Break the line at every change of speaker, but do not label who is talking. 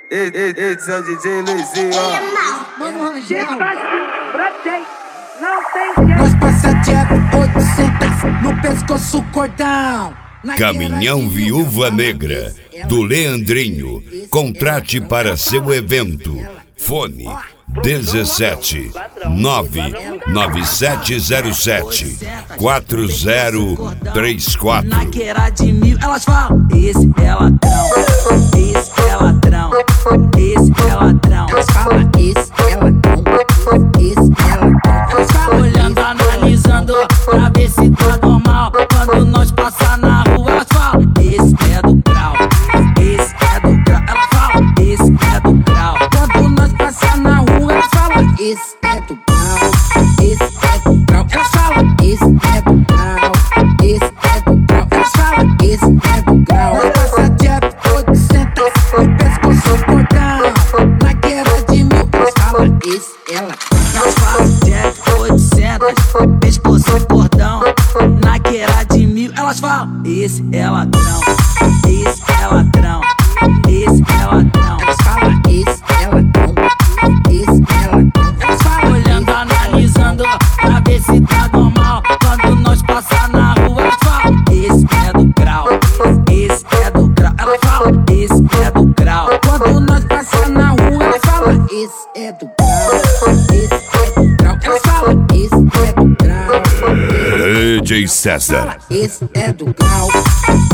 Esse é o DJ Luizinho, ó.
Mano, Rangel.
Não tem
Nós passa Diego 800 no pescoço cordão.
Caminhão Viúva Negra, do Leandrinho. Contrate para seu evento. Fone 17 99707 4034.
Naqueira de mil, elas falam: esse é ladrão, esse é ladrão, esse é ladrão. Elas falam: esse é ladrão, esse é ladrão. Elas falam olhando, analisando pra ver se tá normal. Quando nós passar na rua, elas falam: esse é do grau, esse é do grau. Elas falam: esse é do grau. Quando nós passar na rua, elas falam: esse é do grau, esse é do grau. Elas falam: esse é do grau, esse é do grau. Elas falam: esse é do grau. Nós passa Diego 800 no pescoço cordão. Na guerra de mil, elas falam: esse é ladrão. Nós falam Diego 800 pescoço cordão. Na guerra de mil, elas falam: esse é ladrão, esse é ladrão, esse é ladrão. Elas falam: esse é ladrão, esse é ladrão. Elas falam olhando, analisando pra ver se tá normal. Quando nós passar na rua, elas falam: esse é do grau, esse é do grau. Elas falam: esse é do grau. Quando nós passar na rua, elas falam: esse é do grau, esse é do grau. Elas falam: esse é do grau.
DJ César.
Esse é do grau.